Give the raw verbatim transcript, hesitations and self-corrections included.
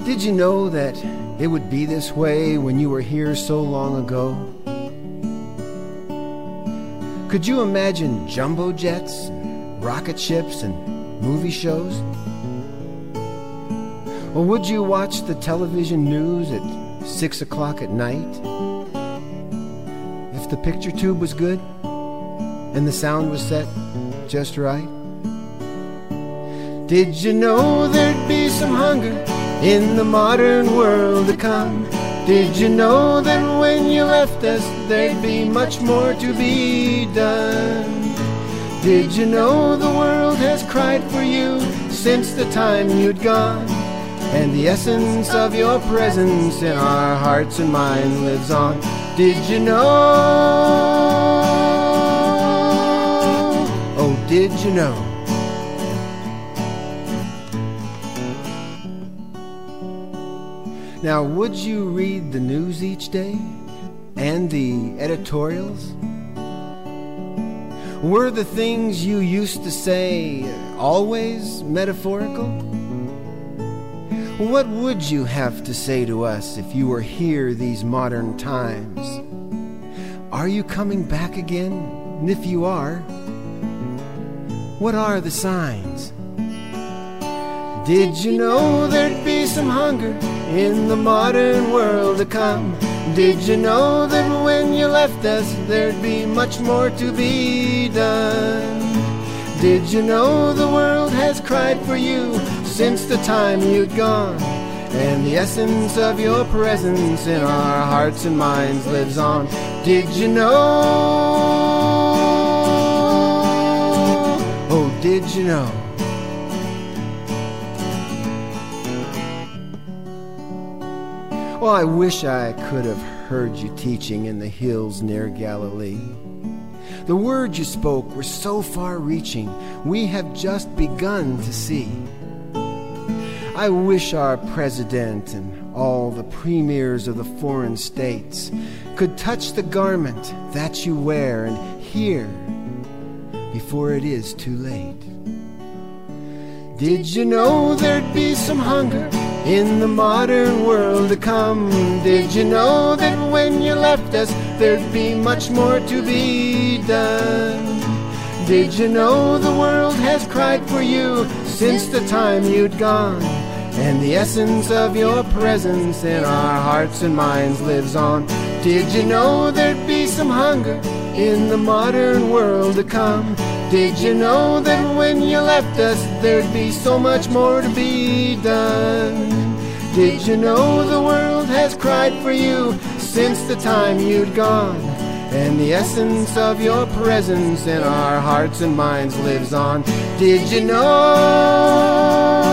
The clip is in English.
Did you know that it would be this way when you were here so long ago? Could you imagine jumbo jets and rocket ships and movie shows? Or would you watch the television news at six o'clock at night? If the picture tube was good and the sound was set just right? Did you know there'd be some hunger in the modern world to come? Did you know that when you left us there'd be much more to be done? Did you know the world has cried for you since the time you'd gone? And the essence of your presence in our hearts and minds lives on. Did you know? Oh, did you know? Now, would you read the news each day and the editorials? Were the things you used to say always metaphorical? What would you have to say to us if you were here these modern times? Are you coming back again? And if you are, what are the signs? Did you know there'd be some hunger in the modern world to come? Did you know that when you left us there'd be much more to be done? Did you know the world has cried for you since the time you'd gone? And the essence of your presence in our hearts and minds lives on. Did you know? Oh, did you know? Well, I wish I could have heard you teaching in the hills near Galilee. The words you spoke were so far-reaching, we have just begun to see. I wish our president and all the premiers of the foreign states could touch the garment that you wear and hear before it is too late. Did you know there'd be some hunger in the modern world to come? Did you know that when you left us there'd be much more to be done? Did you know the world has cried for you since the time you'd gone? And the essence of your presence in our hearts and minds lives on. Did you know there'd be some hunger in the modern world to come? Did you know that when you left us there'd be so much more to be done? Did you know the world has cried for you since the time you'd gone? And the essence of your presence in our hearts and minds lives on. Did you know?